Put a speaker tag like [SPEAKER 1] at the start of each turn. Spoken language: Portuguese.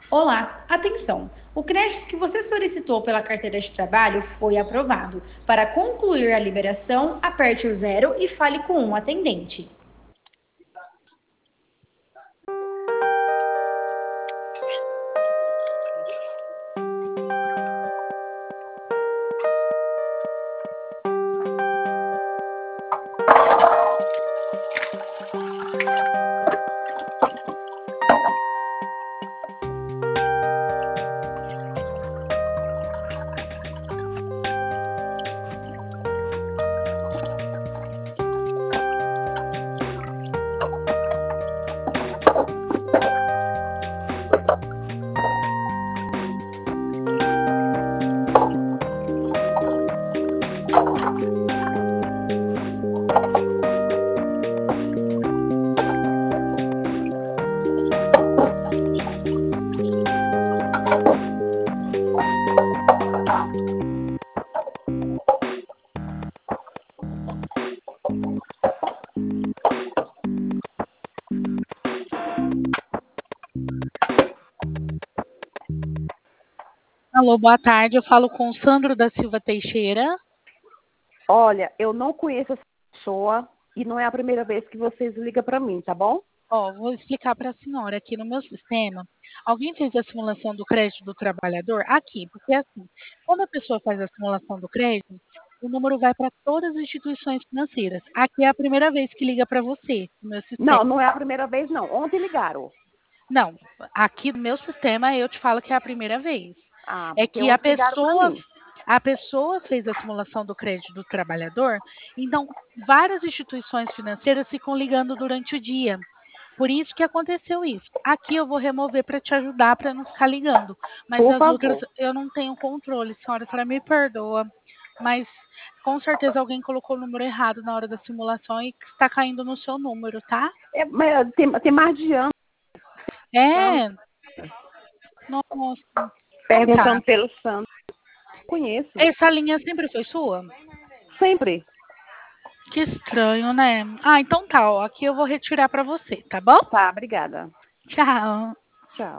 [SPEAKER 1] Olá, atenção! O crédito que você solicitou pela carteira de trabalho foi aprovado. Para concluir a liberação, aperte o zero e fale com um atendente.
[SPEAKER 2] Alô, boa tarde. Eu falo com o Sandro da Silva Teixeira.
[SPEAKER 3] Olha, eu não conheço essa pessoa e não é a primeira vez que vocês ligam para mim, tá bom?
[SPEAKER 2] Vou explicar para a senhora aqui no meu sistema. Alguém fez a simulação do crédito do trabalhador? Aqui, porque assim, quando a pessoa faz a simulação do crédito, o número vai para todas as instituições financeiras. Aqui é a primeira vez que liga para você, no meu sistema.
[SPEAKER 3] Não, não é a primeira vez, não. Ontem ligaram.
[SPEAKER 2] Não, aqui no meu sistema eu te falo que é a primeira vez.
[SPEAKER 3] Ah,
[SPEAKER 2] É
[SPEAKER 3] porque
[SPEAKER 2] que
[SPEAKER 3] ontem ligaram para mim.
[SPEAKER 2] a pessoa fez a simulação do crédito do trabalhador, então várias instituições financeiras ficam ligando durante o dia. Por isso que aconteceu isso. Aqui eu vou remover para te ajudar para não ficar ligando. Mas
[SPEAKER 3] Por
[SPEAKER 2] as outras
[SPEAKER 3] favor.
[SPEAKER 2] eu não tenho controle, senhora me perdoa. Mas com certeza alguém colocou o número errado na hora da simulação e está caindo no seu número, tá?
[SPEAKER 3] Mas tem mais de ano
[SPEAKER 2] É, nossa. Então tá.
[SPEAKER 3] perguntando pelo Sandro. Conheço.
[SPEAKER 2] Essa linha sempre foi sua?
[SPEAKER 3] Sempre.
[SPEAKER 2] Que estranho, né? Ah, então tá, ó. Aqui eu vou retirar para você, tá bom?
[SPEAKER 3] Tá, obrigada.
[SPEAKER 2] Tchau.
[SPEAKER 3] Tchau.